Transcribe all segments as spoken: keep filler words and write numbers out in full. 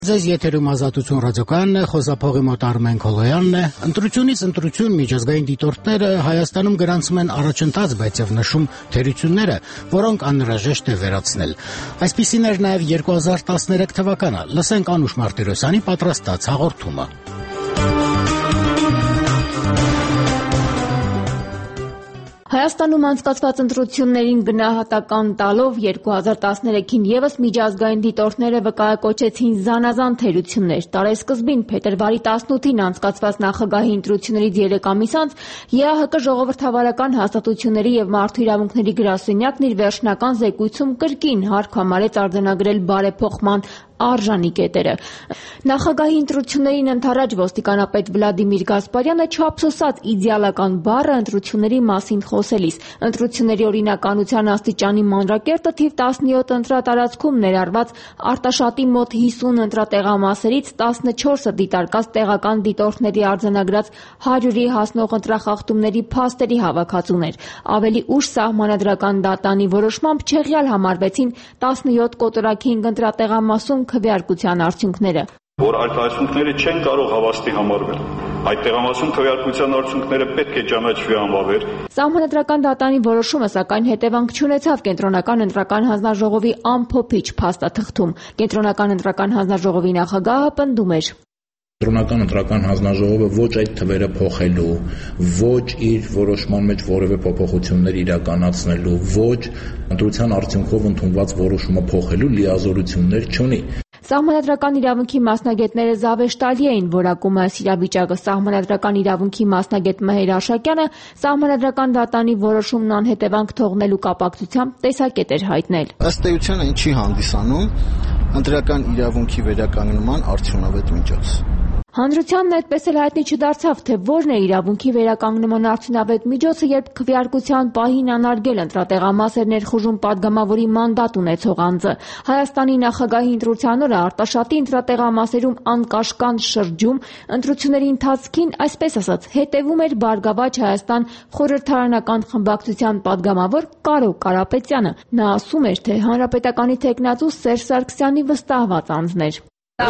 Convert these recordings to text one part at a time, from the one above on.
Ձեզ եթերում Ազատություն ռադիոկայանն է, խոսափողի մոտ Արմեն Քոլոյանն է։ Ընտրությունից ընտրություն միջազգային դիտորդները Հայաստանում գրանցում են առաջընթաց, բայց եւ նշում թերությունները, որոնք անհրաժեշտ է վերացնել։ Այսպիսին էր նաեւ երկու հազար տասներեք թվականը։ Լսենք Անուշ Մարտիրոսյանի պատրաստած հաղորդումը։ Հայաստանում անցկացված ընտրություններին գնահատական տալով երկու հազար տասներեքին ևս միջազգային դիտորդները վկայակոչեցին զանազան թերություններ։ Տարեսկզբին փետրվարի տասնութին անցկացված նախագահի ընտրություններից երեք ամիս անց ԵԱՀԿ ժողովրդավարական հաստատությունների եւ մարդու իրավունքների գրասենյակն իր վերջնական զեկույցում կրկին հարկ համարեց արձանագրել բարեփոխման արժանի կետերը։ Նախագահի ընտրություններին ընդառաջ ոստիկանապետ Վլադիմիր Գասպարյանը չափսոսաց իդեալական բառը ընտրությունների մասին խոսելիս։ Ընտրությունների օրինականության աստիճանի մանրակերտը թիվ տասնյոթ ընտրատարածքում ներառված արտաշատի մոտ հիսուն ընտրատեղամասերից տասնչորսը դիտարկած տեղական դիտորդների արձանագրած հարյուրի հասնող ընտրախախտումների փաստերի հավաքածուն էր։ Ավելի ուշ սահմանադրական դատանի որոշմամբ չեղյալ համարվեցին տասնյոթ կոտորակինգ ընտրատեղամասում քվեարկության արդյունքները, որ այդ արդյունքները չեն կարող հավաստի համարվել։ Այդ տեղամասում քվեարկության արդյունքները պետք է ճանաչվի անվավեր։ Սահմանադրական դատանի որոշումը սակայն հետևանք չունեցավ Կենտրոնական ընտրական հանձնաժողովի ամփոփիչ փաստաթղթում։ Կենտրոնական ընտրական հանձնաժողովի նախագահը պնդում էր. Կենտրոնական ընտրական հանձնաժողովը ոչ այդ թվերը փոխելու, ոչ իր որոշման մեջ որևէ փոփոխություններ իրականացնելու, ոչ ընտրության արդյունքով ընդունված որոշումը փոխելու լիազորություններ չունի։ Սահմանադրական իրավունքի մասնագետները զավեշտալի էին որակում այս իրավիճակը։ Սահմանադրական իրավունքի մասնագետ Մհեր Աշակյանը սահմանադրական դատանի որոշումն անհետևանք թողնելու կապակցությամբ տեսակետ էր հայտնել։ Ըստ էության այն չի հանդիսանում ընտրական իրավունքի վերականգնման արդյունավետ միջոց։ Հանրությանն այդպես էլ հայտնի չդարձավ, թե որն է իրավունքի վերականգնման արդյունավետ միջոցը, երբ քվեարկության պահին անարգել ընտրատեղամաս էր ներխուժում падգամավորի մանդատ ունեցող անձը։ Հայաստանի նախագահի ընտրության օրը Արտաշատի ընտրատեղամասերում անկաշկանդ շրջում ընտրությունների ընթացքին, այսպես ասած, հետևում էր Բարգավաճ Հայաստան խորհրդարանական խմբակցության падգամավոր Կարո Կարապետյանը։ Նա ասում էր, թե հանրապետականի թեկնածու Սերժ Սարգսյանի վստահված անձն էր։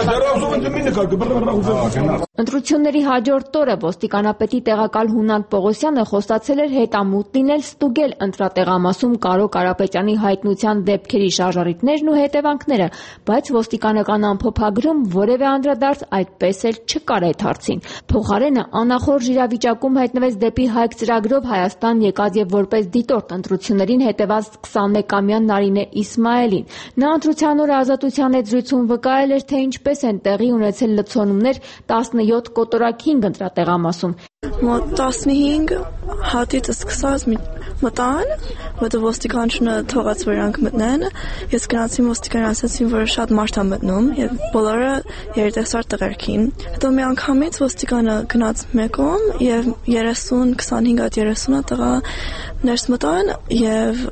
Ընտրությունների հաջորդ օրը ոստիկանապետի տեղակալ Հունան Պողոսյանը խոստացել էր հետամուտ լինել ստուգել ընտրատեղամասում Կարո Կարապետյանի հայտնության դեպքերի շարժառիթներն ու հետևանքները, բայց ոստիկանական ամփոփագրում որևէ անդրադարձ այդպես էլ չկար այդ հարցին։ Փոխարենը անախորժ իրավիճակում հայտնվեց դեպի Հայք ծրագրով Հայաստան եկած եւ որպես դիտորդ ընտրություններին հետեւած քսանմեկամյա Նարինե Իսմայելին։ Նա ընտրության օրը Ազատության հետ զրույցում վկայել էր, թե ինչպես են տեղի ունեցել լցոնումներ տասնյոթ կոտորակինգ ընտրատեղամասում։ Մոտ տասնհինգ հատից սկսած մտան, որտեղ ոստիկանությունը թողած վրանք մտնեն, ես գնացի ոստիկան ասացին, որ շատ մարդ է մտնում եւ բոլորը երիտասարդ տղերքին։ Հետո մի անգամից ոստիկանը գնաց մեկում եւ երեսուն քսանհինգ հատ երեսուն տղա ներս մտան եւ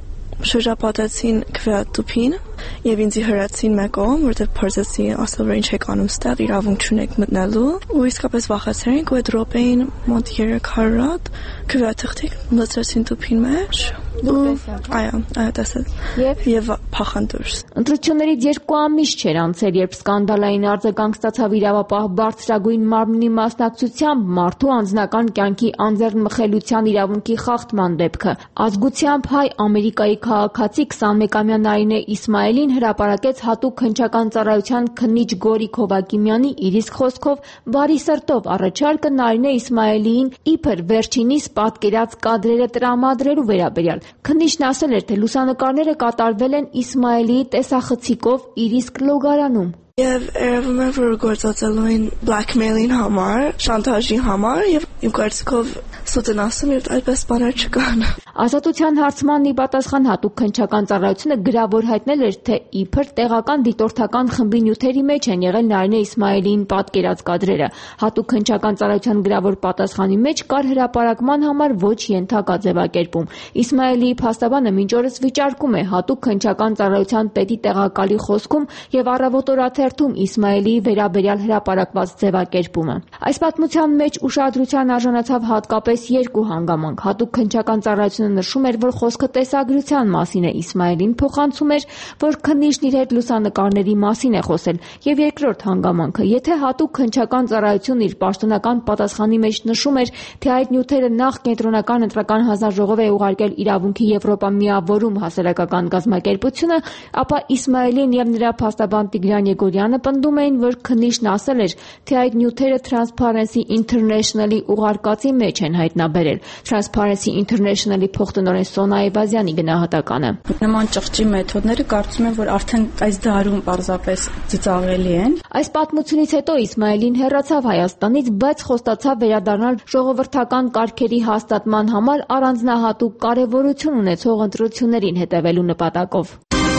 շրջապատեցին քվեատուփին եւ ինձ հրացին մեկում, որտեղ փորձեցի ասել, որ ինչ եք անում ստեղ, իրավունք չունեք մտնելու, ու իսկապես վախեցրինք, ու այդ րոպեին մոտ երեք հարյուր հատ քվեաթղթիկ լցրեցին տուփին մեջ։ Այո, այդտեսը եւ փախան դուրս։ Ընտրություններից երկու ամիս չէր անցել, երբ սկանդալային արձագանք ստացավ իրավապահ բարձրագույն մարմնի մասնակցությամբ մարդու անձնական կյանքի անձեռնմխելիության իրավունքի խախտման դեպքը։ Ազգությամբ հայ Ամերիկայի քաղաքացի քսանմեկամյա Նարինե Իսմայելին հրապարակեց հատուկ հնչական ծառայության քննիչ Գորիկ Հովակիմյանի իր իսկ խոսքով բարի սրտով առաջարկը Նարինե Իսմայելիին իբր վերջինիս պատկերած կադրերը տրամադրելու վերաբերյալ։ Քննիչն ասել էր, թե լուսանկարները կատարվել են Իսմայելիի տեսախցիկով իր իսկ լոգարանում։ Եվ երևում է, որ գործածելու են blackmail-ին համար, շանտաժի համար եւ իմ կարծիքով սուտ են ասում եւ այդպես բաներ չկան։ Ազատության հարցմանն ի պատասխան հատուկ քննչական ծառայությունը գրավոր հայտնել էր, թե իբր տեղական դիտորդական խմբի նյութերի մեջ են եղել Նարինե Իսմայելիին պատկերած կադրերը։ Հատուկ քննչական ծառայության գրավոր պատասխանի մեջ կար հրապարակման համար ոչ ենթակա ձևակերպում։ Իսմայելիի փաստաբանը մինչ օրս վիճարկում է հատուկ քննչական ծառայության պետի տեղակալի խոսքում եւ առավոտ օրաթեր թերթում Իսմայելի վերաբերյալ հրապարակված ձևակերպումը։ Այս պատմության մեջ ուշադրության արժանացավ հատկապես երկու հանգամանք։ Հատուկ քննչական ծառայությունը նշում էր, որ խոսքը տեսագրության մասին է, Իսմայելին փոխանցում էր, որ քննիչն իր հետ լուսանկարների մասին է խոսել, եւ երկրորդ հանգամանքը, եթե հատուկ քննչական ծառայությունն իր պաշտոնական պատասխանի մեջ նշում էր, թե այդ նյութերը նախ կենտրոնական ընտրական հանձնաժողով է ուղարկել իրավունքի Եվրոպա միավորում հասարակական կազմակերպությունը, ապա Իսմայելին եւ նրա փաստաբան Տիգրան Եգորյանը պնդում էին, որ քննիչն ասել էր, թե այդ նյութերը Transparency International-ի ուղարկածի մեջ են հայտնաբերել։ Transparency International-ի փոխտնօրեն Սոնա Այվազյանի գնահատականը։ Նման ճղճի մեթոդները կարծում եմ, որ արդեն այս դարում պարզապես ծիծաղելի են։ Այս պատմությունից հետո Իսմայելին հեռացավ Հայաստանից, բայց խոստացավ վերադառնալ ժողովրդական կարգերի հաստատման համար առանձնահատուկ կարևորություն ունեցող ընտրություններին հետևելու նպատակով։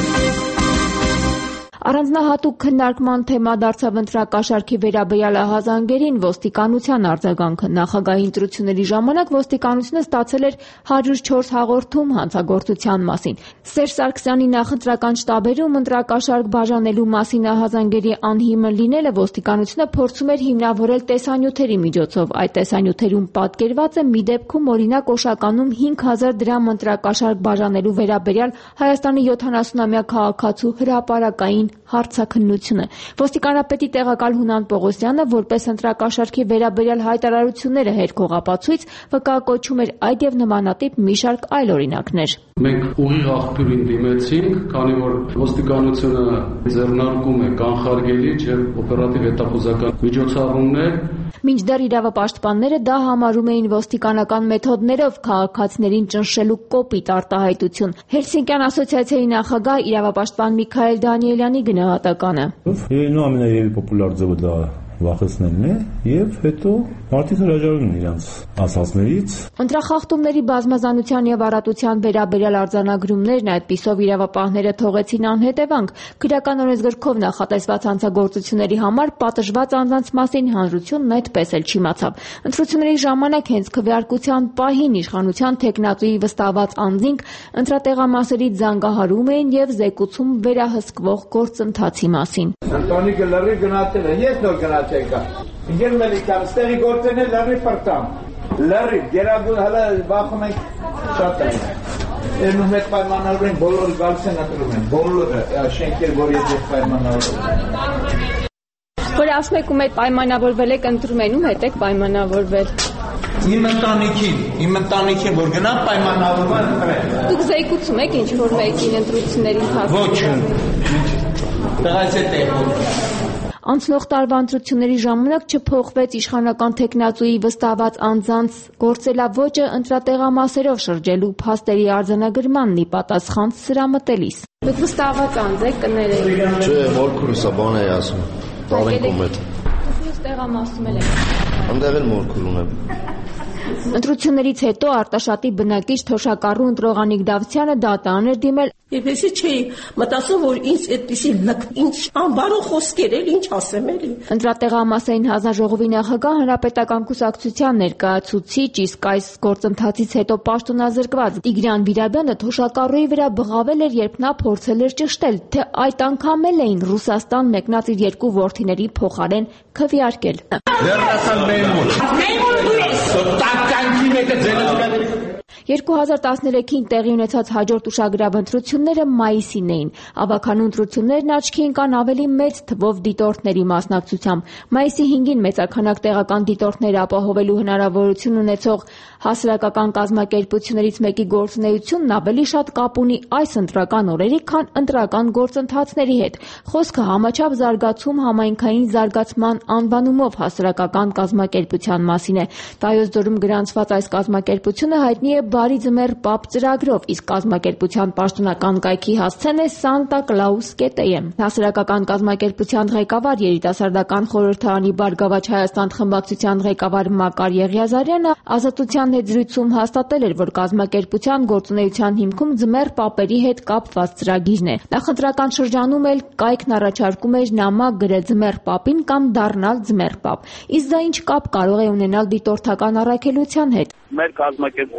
Առանձնահատուկ քննարկման թեմա դարձավ ընտրակաշառքի վերաբերյալ ահազանգերին ոստիկանության արձագանքը։ Նախագահի ընտրությունների ժամանակ ոստիկանությունը ստացել էր հարյուր չորս հաղորդում հանցագործության մասին։ Սերժ Սարգսյանի նախընտրական շտաբերում ընտրակաշառք բաժանելու մասին ահազանգերի անհիմն լինելը ոստիկանությունը փորձում էր հիմնավորել տեսանյութերի միջոցով։ Այդ տեսանյութերում պատկերված է մի դեպքում օրինակ Օշականում հինգ հազար դրամ ընտրակաշառք բաժանելու վերաբերյալ Հայաստանի յոթանասունամյա քաղաքացու հրապարակային հարցաքննությունը։ Ոստիկանապետի տեղակալ Հունան Պողոսյանը որպես ընտրակաշառքի վերաբերյալ հայտարարությունները հերքողապացույց վկայակոչում էր այդ եւ նմանատիպ մի շարք այլ օրինակներ։ Մենք ուղիղ աղբյուրին դիմեցինք, քանի որ ոստիկանությունը ձեռնարկում է կանխարգելիչ եւ օպերատիվ հետախուզական միջոցառումներ։ Մինչդեռ իրավապաշտպանները դա համարում էին ոստիկանական մեթոդներով քաղաքացիներին ճնշելու կոպիտ արտահայտություն։ Հելսինկյան ասոցիացիայի նախագահ իրավապաշտպան Միքայել Դանիելյանի գնահատականը։ Ну, ամենաևի պոպուլար ձևը դա վախեցնելն է եւ հետո մարդիկ հրաժարվում են իրանց ասածներից։ Ընտրախախտումների բազմազանության եւ առատության վերաբերյալ արձանագրումներն այդպիսով իրավապահները թողեցին անհետևանք։ Քրեական օրենսգրքով նախատեսված հանցագործությունների համար պատժված անձանց մասին հանրությունն այդպես էլ չիմացավ։ Ընտրությունների ժամանակ հենց քվեարկության պահին իշխանության տեխնատուի վստահված անձինք ընտրատեղամասերից զանգահարում էին եւ զեկուցում վերահսկվող գործընթացի մասին։ Անտոնիկը լրի գնացել է, ես նոր գնացել կա։ Ինգեր մելիկան, ստեղի գործեն է լրի պրտամ։ Լրի, գերագուլ հալա վախում ենք շատ են։ Երնում հետ պայմանավորում են, բոլորը գալս են ապրում են, բոլորը շենքեր, որ ես հետ պայմանավորում։ Որ ասում եք ում հետ պայմանավորվել եք ընտրում են, ում հետ եք պայմանավորվել։ Իմ ընտանիքին, իմ ընտանիքին, որ գնա պայմանավորում են։ Դուք զեկուցում եք ինչ-որ մեկին ընտրությունների ընթացքում։ Ոչ, տեղայց է տեղում։ Անցնող տարվա ընտրությունների ժամանակ չփոխվեց իշխանական տեխնատուի վստահված անձանց գործելավոճը ընտրատեղամասերով շրջելու փաստերի արձանագրմանն ի պատասխան սրամտելիս։ Դուք վստահված անձ եք կներեք։ Չէ, մորքուրս է բան է ասում։ Տավենքում հետ։ Դուք տեղամասում եք։ Այնտեղ էլ մորքուր ունեմ։ Ընտրություններից հետո Արտաշատի բնակիչ Թոշակառու ընտրող Անիկ Դավթյանը դատարան էր դիմել։ Եվ ես չէի մտածում, որ ինձ այդպիսի ինչ անբարո խոսքեր էլ ինչ ասեմ էլի։ Ընտրատեղամասային հանձնաժողովի նախագահ Հանրապետական կուսակցության ներկայացուցիչ, իսկ այս գործընթացից հետո պաշտոնազրկված Տիգրան Վիրաբյանը Թոշակառուի վրա բղավել էր, երբ նա փորձել էր ճշտել, թե այդ անգամ էլ էին Ռուսաստան մեկնած իր երկու որդիների փոխարեն քվեարկել։ Լեռնական մերմոլ։ Մերմոլ դու ես։ Տականքի մեկը ձենը երկու հազար տասներեքին տեղի ունեցած հաջորդ ուշագրավ ընտրությունները մայիսին էին։ Ավագանու ընտրություններն աչքի ընկան ավելի մեծ թվով դիտորդների մասնակցությամբ։ Մայիսի հինգին մեծաքանակ տեղական դիտորդներ ապահովելու հնարավորություն ունեցող հասարակական կազմակերպություններից մեկի գործունեությունն ավելի շատ կապ ունի այս ընտրական օրերի, քան ընտրական գործընթացների հետ։ Խոսքը համաչափ զարգացում համայնքային զարգացման անվանումով հասարակական կազմակերպության մասին է։ Վայոց ձորում գրանցված այս կազմակերպությունը հայտնի է Բարի ձմեռ պապ ծրագրով, իսկ կազմակերպության պաշտոնական կայքի հասցեն է Santa Claus կետ է եմ։ Հասարակական կազմակերպության ղեկավար երիտասարդական խորհրդարանի Բարգավաճ Հայաստան խմբակցության ղեկավար Մակար Եղիազարյանը Ազատության հետ զրույցում հաստատել էր, որ կազմակերպության գործունեության հիմքում ձմեռ պապերի հետ կապված ծրագիրն է։ Նախընտրական շրջանում էլ կայքն առաջարկում էր նամակ գրել ձմեռ պապին կամ դառնալ ձմեռ պապ։ Իսկ դա ինչ կապ կարող է ունենալ դիտորդական առաքելության հետ։ Մեր կազմակերպության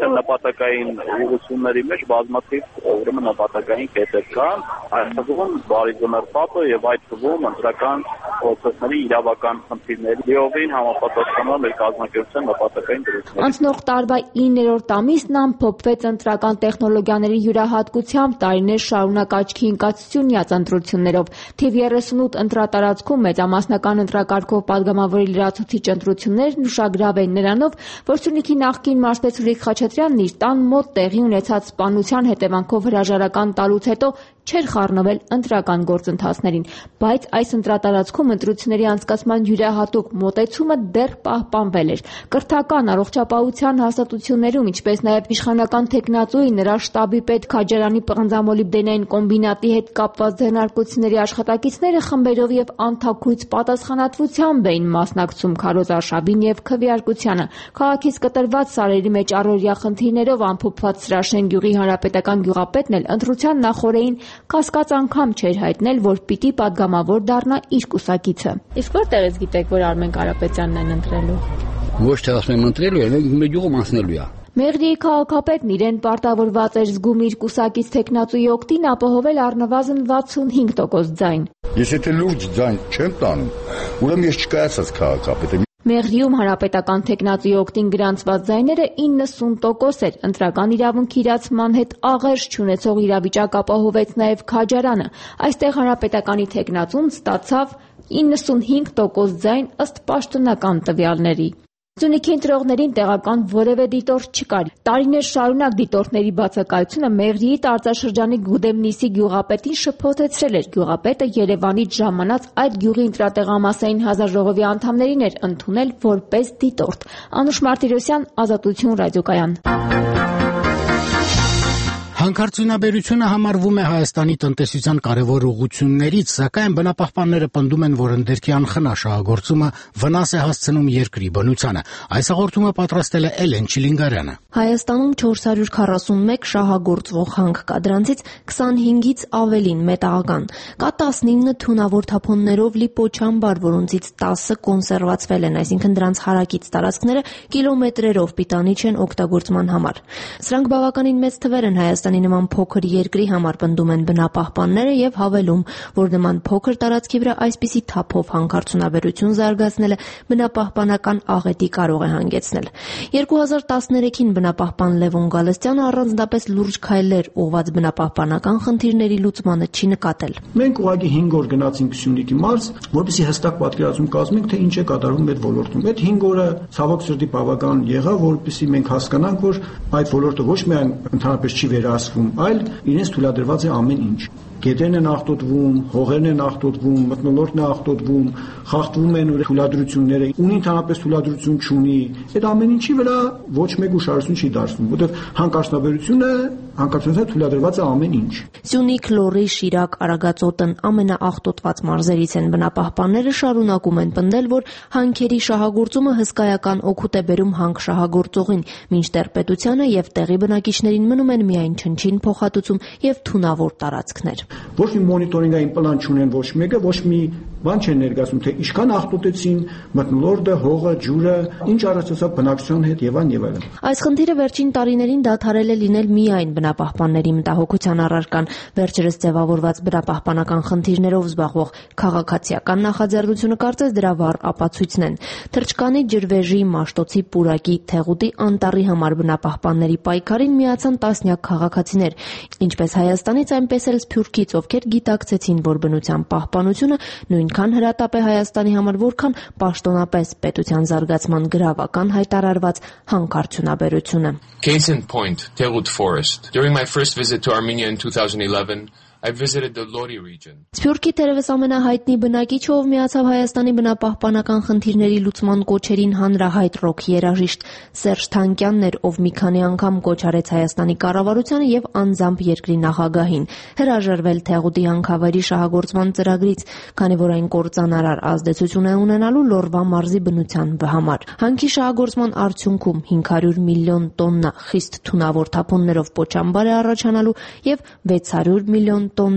նպատակային ուղղությունների մեջ բազմաթիվ ուրեմն նպատակային կետեր կան, այդ թվում բարի ձմեռապատը եւ այդ թվում ընտրական process-ների իրավական խնդիրների լիովին համապատասխանող մեր կազմակերպության նպատակային դրույթների։ Անցնող տարվա իններորդ ամիսն ամփոփվեց ընտրական տեխնոլոգիաների յուրահատկությամբ տարիներ շարունակ աչքի ընկածությունյաց ընտրություններով։ Թիվ երեսունութ ընտրատարածքում մեծամասնական ընտրակարգով պատգամավորի լրացուցիչ ընտրություններն ուշագրավ են նրանով, որ Սյունիքի նախկին մարզպետ Սուրիկ Խաչատրյանն իր տան մոտ տեղի ունեցած սպանության հետևանքով հրաժարական տալուց հետո չէր խառնվել ընտրական գործընթացներին, բայց այս ընտրատարածքում ընտրությունների անցկացման յուրահատուկ մոտեցումը դեռ պահպանվել էր։ Կրթական առողջապահության հաստատություններում, ինչպես նաև իշխանական թեկնածուի նրա շտաբի պետ Քաջարյանի պղնձամոլիբդենային կոմբինատի հետ կապված ձեռնարկությունների աշխատակիցները խմբերով եւ անթաքույց պատասխանատվությամբ էին մասնակցում քարոզ արշավին եւ քվեարկությանը։ Քաղաքից կտրված սարերի մեջ առօրյա խնդիրներով ամփոփված Սրաշեն գյուղի հանրապետական գյուղապետն էլ ընտրության նախօրեին կասկած անգամ չէր հայտնել, որ պիտի պատգամավոր դառնա իր կուսակիցը։ Իսկ որտեղից գիտեք, որ Արմեն Կարապետյանն են ընտրելու։ Ոչ թե ասեմ ընտրելու, այլ մեր գյուղում անցնելու է։ Մեղրիի քաղաքապետն իրեն պարտավորված էր զգում իր կուսակից թեկնածուի օգտին ապահովել առնվազն վաթսունհինգ տոկոս ձայն։ Ես եթե լուրջ ձայն չեմ տանում, ուրեմն ես չկայացած քաղաքապետ եմ։ Մեղրիում հանրապետական թեկնածուի օգտին գրանցված ձայները իննսուն տոկոս էր։ Ընտրական իրավունքի իրացման հետ աղերս չունեցող իրավիճակ ապահովեց նաև Քաջարյանը։ Այստեղ հանրապետականի թեկնածուն ստացավ իննսունհինգ տոկոս ձայն ըստ պաշտոնական տվյալների։ Սյունիքի ընտրողներին տեղական որևէ դիտորդ չկար։ Տարիներ շարունակ դիտորդների բացակայությունը Մեղրիի տարածաշրջանի Գուդեմնիսի գյուղապետին շփոթեցրել էր։ Գյուղապետը Երևանից ժամանած այդ գյուղի ընտրատեղամասային հանձնաժողովի անդամներին էր ընդունել որպես դիտորդ։ Անուշ Մարտիրոսյան, Ազատություն ռադիոկայան։ Հանքարդյունաբերությունը համարվում է Հայաստանի տնտեսության կարևոր ուղղություններից, սակայն բնապահպանները պնդում են, որ ընդերքի անխնա շահագործումը վնաս է հասցնում երկրի բնությանը։ Այս հաղորդումը պատրաստել է Էլեն Չիլինգարյանը։ Հայաստանում չորս հարյուր քառասունմեկ շահագործվող հանք կա, դրանցից քսանհինգից ավելին մետաղական։ Կա տասնինը թունավոր թափոններով լի պոչամբար, որոնցից տասը կոնսերվացվել են, այսինքն դրանց հարակից տարածքները կիլոմետրերով պիտանի չեն օգտագործման համար։ Սրանք բավականին մեծ թվեր են Հայաստանի նման փոքր երկրի համար, պնդում են բնապահպանները եւ հավելում, որ նման փոքր տարածքի վրա այսպիսի թափով հանքարդյունաբերություն զարգացնելը բնապահպանական աղետի կարող է հանգեցնել։ երկու հազար տասներեքին բնապահպան Լևոն Գալստյանը առանձնապես լուրջ քայլեր ուղղված բնապահպանական խնդիրների լուծմանը չի նկատել։ Մենք ուղղակի հինգ օր գնացինք Սյունիքի մարզ, որպեսզի հստակ պատկերացում կազմենք, թե ինչ է կատարվում այդ ոլորտում։ Այդ հինգ օրը ցավոք սրտի բավական եղավ, որպեսզի մենք հասկանանք, որ այդ ոլորտը ոչ միայն ընդհանրապես չի վերահսկվում, այլ իրենց թույլատրված է ամեն ինչ։ Գետերն են աղտոտվում, հողերն են աղտոտվում, մթնոլորտն է աղտոտվում, խախտվում են թույլատրությունները, ունի ընդհանրապես թույլատրություն չունի։ Այդ ամեն ինչի վրա ոչ մեկ ուշադրություն չի դարձվում, որովհետև հանքարդյունաբերությունը հանքարդյունաբերությունը թույլատրված է ամեն ինչ։ Սյունիք, Լոռի, Շիրակ, Արագածոտն ամենաաղտոտված մարզերից են։ Բնապահպանները շարունակում են պնդել, որ հանքերի շահագործումը հսկայական օգուտ է բերում հանք շահագործողին, մինչդեռ պետությանը եւ տեղի բնակիչներին մնում են միայն չնչին փոխհատուցում եւ թունավոր տարածքներ։ Ոչ մի մոնիտորինգային պլան չունեն ոչ մեկը, ոչ մի բան չեն ներկայացնում, թե ինչքան աղտոտեցին մթնոլորտը, հողը, ջուրը, ինչ առաջացավ բնակչության հետ եւ այլն եւ այլն։ Այս խնդիրը վերջին տարիներին դադարել է լինել միայն բնապահպանների մտահոգության առարկան։ Վերջերս ձևավորված բնապահպանական խնդիրներով զբաղվող քաղաքացիական նախաձեռնությունը կարծես դրա վառ ապացույցն են։ Թրջկանի, ջրվեժի, Մաշտոցի, Պուրակի, Թեղուտի, Անտառի համար բնապահպանների պայքարին միացան տասնյակ քաղաքացիներ, ինչպես Հայաստանից, այնպես էլ Սփյուռքից, ովքեր գիտակցեցին, որ բնության պահպանությունը նույնքան հրատապ է Հայաստանի համար, որքան պաշտոնապես պետության զարգացման գրավական հայտարարված հանքարդյունաբերությունը։ Case in point, Teghut Forest. During my first visit to Armenia in two thousand eleven, I visited the Lori region. Սփյուռքի թերևս ամենահայտնի բնակիչը, ով միացավ Հայաստանի բնապահպանական խնդիրների լուծման կոչերին հանրահայտ ռոք երաժիշտ Սերժ Թանկյանն էր, ով մի քանի անգամ կոչ արեց Հայաստանի կառավարությանը եւ անձամբ երկրի նախագահին հրաժարվել Թեղուտի հանքավայրի շահագործման ծրագրից, քանի որ այն կործանարար ազդեցություն է ունենալու Լոռվա մարզի բնության համար։ Հանքի շահագործման արդյունքում հինգ հարյուր միլիոն տոննա խիստ թունավոր թափոններով պոչամբար է առաջանալու եւ վեց հարյուր միլիոն տոննա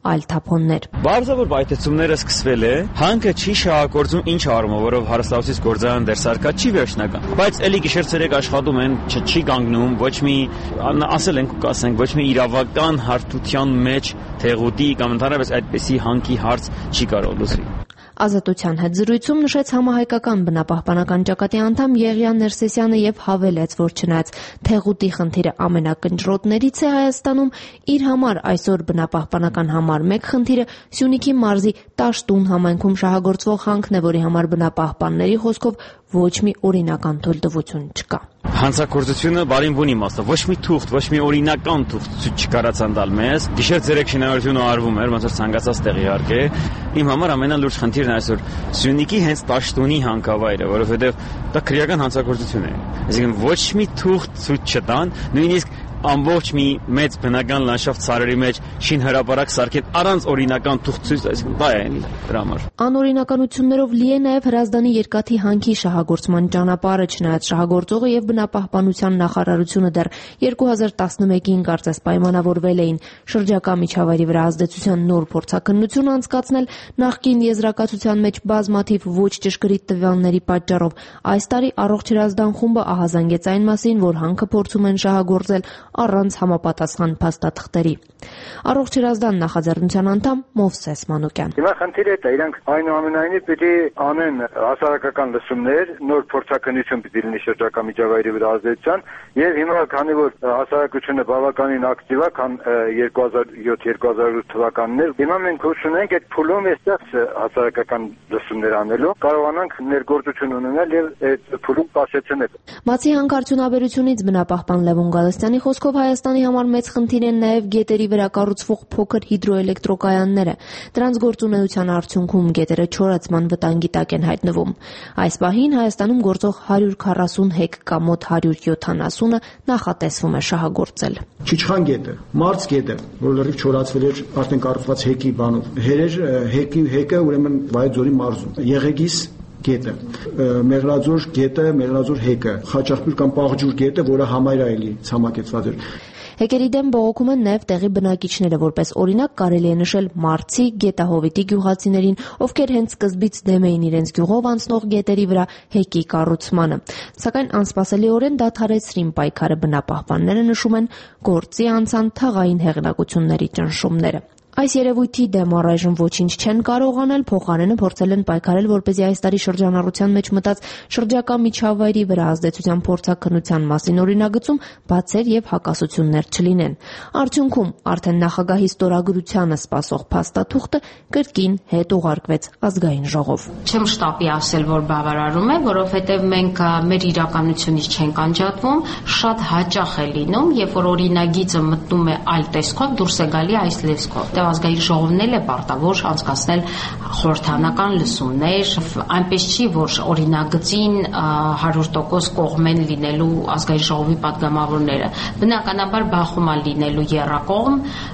այլ թափոններ։ Բարձր բայթեցումները սկսվել է, հանքը չի շահագործում ինչ առումով, որով հարստացից գործարան դերսարկա չի վերջնական։ Բայց էլի գիշեր-ցերեկ աշխատում են, չի կանգնում, ոչ մի ասել ենք ու կասենք, ոչ մի իրավական հարթության մեջ թեղուտի կամ ընդհանրապես այդպիսի հանքի հարց չի կարող լուծի։ Ազատության հետ զրույցում նշեց համահայկական բնապահպանական ճակատի անդամ Եղիան Ներսեսյանը եւ հավելեց, որ չնայած թեղուտի խնդիրը ամենակնճռոտներից է Հայաստանում, իր համար այսօր բնապահպանական համար մեկ խնդիրը Սյունիքի մարզի Տաշտուն համայնքում շահագործվող հանքն է, որի համար բնապահպանների խոսքով ոչ մի օրինական թույլտվություն չկա։ Հանցագործությունը բարին բուն իմաստով, ոչ մի թուղթ, ոչ մի օրինական թուղթ չկարացան տալ մեզ։ Գիշեր-ցերեկ շինարարությունը արվում էր, ոնց որ ցանկացած տեղ իհարկե։ Իմ համար ամենալուրջ խնդիրն այսօր Սյունիքի հենց Տաշտունի հանքավայրը, որովհետև դա քրեական հանցագործություն է։ Այսինքն ոչ մի թուղթ ցույց չտան, նույնիսկ ամբողջ մի մեծ բնական լանդշաֆտ սարերի մեջ շին հրապարակ սարքեն առանց օրինական թուղթ, այսինքն դա է դրա համար։ Անօրինականություններով լի է նաև Հրազդանի երկաթի հանքի շահագործման ճանապարհը, չնայած շահագործողը եւ բնապահպանության նախարարությունը դեռ երկու հազար տասնմեկին կարծես պայմանավորվել էին շրջակա միջավայրի վրա ազդեցության նոր փորձաքննություն անցկացնել, նախկին եզրակացության մեջ բազմաթիվ ոչ ճշգրիտ տվյալների պատճառով այս տարի Առողջ Հրազդան խումբը ահազանգեց այն մասին, որ հանքը փորձում են շահագործել առանց համապատասխան փաստաթղթերի։ Առողջ Հրազդան նախաձեռնության անդամ Մովսես Մանուկյան։ Հիմա խնդիրը դա իրանք այնուամենայնիվ պիտի անեն հասարակական լսումներ, նոր փորձաքննություն պիտի լինի շրջակա միջավայրի վրա ազդեցության, եւ հիմա քանի որ հասարակությունը բավականին ակտիվ է, քան երկու հազար յոթ երկու հազար ութ թվականներ, հիմա մենք ուշ ունենք այդ փուլում այստեղ հասարակական լսումներ անելու, կարողանանք ներգործություն ունենալ եւ այդ փուլում կասեցնել։ Բացի հանքարդյունաբերությունից բնապահպան Լևոն Գալստյանի խոսքով Հայաստանի համար մեծ խնդիր են նաև գետերի վրա կառուցվող փոքր հիդրոէլեկտրոկայանները։ Դրանց գործունեության արդյունքում գետերը չորացման վտանգի տակ են հայտնվում։ Այս պահին Հայաստանում գործող հարյուր քառասուն հեկ կամ մոտ հարյուր յոթանասունը նախատեսվում է շահագործել։ Չիչխան գետը, Մարց գետը, որ լրիվ չորացվել էր արդեն կառուցված հեկի բանով։ Հերեր հեկի հեկը ուրեմն Վայոց ձորի մարզում։ Եղեգիս գետը, Մեղրաձոր գետը, Մեղրաձոր հեկը, Խաչախպյուր կամ Պաղջուր գետը, որը համայրայելի ցամաքեցված էր։ Հեկերի դեմ բողոքում են նաև տեղի բնակիչները, որպես օրինակ կարելի է նշել Մարցի գետահովիտի գյուղացիներին, ովքեր հենց սկզբից դեմ էին իրենց գյուղով անցնող գետերի վրա հեկի կառուցմանը։ Սակայն անսպասելիորեն դադարեցրին պայքարը, բնապահպանները նշում են գործի անցան թաղային հեղինակությունների ճնշումները։ Այս երևույթի դեմ առայժմ ոչինչ չեն կարող անել, փոխարենը փորձել են պայքարել, որպեսզի այս տարի շրջանառության մեջ մտած շրջակա միջավայրի վրա ազդեցության փորձաքննության մասին օրինագծում բացեր եւ հակասություններ չլինեն։ Արդյունքում արդեն նախագահի ստորագրությանը սպասող փաստաթուղթը կրկին հետ ուղարկվեց ազգային ժողով։ Չեմ շտապի ասել, որ բավարարում է, որովհետեւ մենք մեր իրականությունից չենք անջատվում, շատ հաճախ է լինում, երբ որ օրինագիծը մտնում է այլ տեսքով, դուրս է գալի այս տեսքով։ Ազգային ժողովն էլ է պարտավոր անցկացնել խորհրդանական լսումներ, այնպես չի, որ օրինագծին հարյուր տոկոս կողմեն լինելու ազգային ժողովի պատգամավորները։ Բնականաբար բախում է լինելու եռակողմ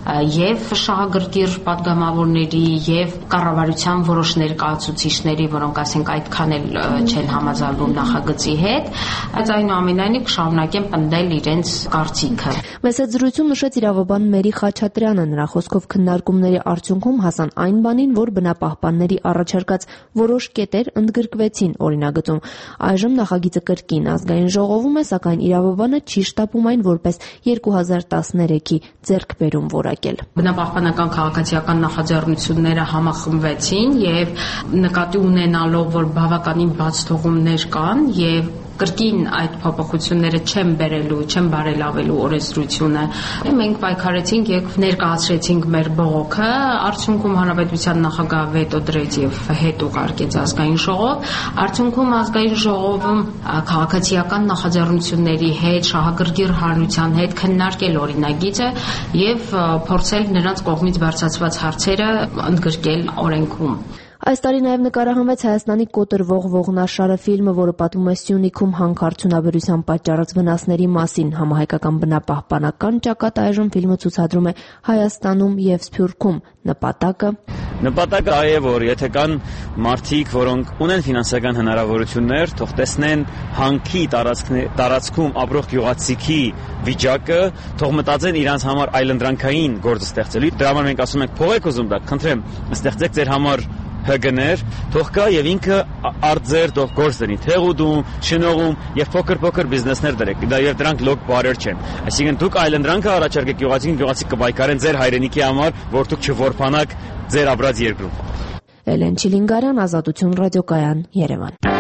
եւ շահագրգիռ պատգամավորների եւ կառավարության որոշ ներկայացուցիչների, որոնք ասենք այդքան էլ չեն համաձայնվում նախագծի հետ, բայց այնուամենայնիվ կշարունակեն պնդել իրենց կարծիքը։ Մեծ զրույցում նշեց իրավաբան Մերի Խաչատրյանը, նրա խոսքով քննարկումների արդյունքում հասան այն բանին, որ բնապահպանների առաջարկած որոշ կետեր ընդգրկվեցին օրինագծում։ Այժմ նախագիծը կրկին ազգային ժողովում է, սակայն իրավաբանը չի շտապում այն որպես երկու հազար տասներեքի ձեռքբերում որակել։ Բնապահպանական քաղաքացիական նախաձեռնությունները համախմբվեցին եւ նկատի ունենալով, որ բավականին բաց թողումներ կան եւ կրկին այդ փոփոխությունները չեն բերելու, չեն բարելավելու օրենսդրությունը։ Մենք պայքարեցինք եւ ներկայացրեցինք մեր բողոքը, արդյունքում հանրապետության նախագահը վետո դրեց եւ հետ ուղարկեց ազգային ժողով։ Արդյունքում ազգային ժողովում քաղաքացիական նախաձեռնությունների հետ, շահագրգիռ հանրության հետ քննարկել օրինագիծը եւ փորձել նրանց կողմից բարձրացված հարցերը ընդգրկել օրենքում։ Այս տարի նաև նկարահանվեց Հայաստանի կոտրվող ողնաշարը ֆիլմը, որը պատմում է Սյունիքում հանքարդյունաբերության պատճառած վնասների մասին։ Համահայկական բնապահպանական ճակատայժում ֆիլմը ցուցադրում է Հայաստանում եւ Սփյուռքում։ Նպատակը Նպատակը այ է, որ եթե կան մարդիկ, որոնք ունեն ֆինանսական հնարավորություններ, թող տեսնեն հանքի տարածքում ապրող գյուղացիքի վիճակը, թող մտածեն իրանց համար այլընտրանքային գործ ստեղծելու։ Դրա համար մենք ասում ենք փող եք ուզում դա, խնդրեմ, ստեղծեք ձեր համար հգներ, թող կա եւ ինքը արձեր թող գործ դնի, թեղուդում, շնողում եւ փոքր-փոքր բիզնեսներ դրեք։ Դա եւ դրանք լոկ բարեր չեն։ Այսինքն դուք այլընտրանքը առաջարկեք գյուղացին, գյուղացի կվայկարեն ձեր հայրենիքի համար, որ դուք չորփանաք ձեր ապրած երկրում։ Էլեն Չիլինգարյան, Ազատություն ռադիոկայան, Երևան։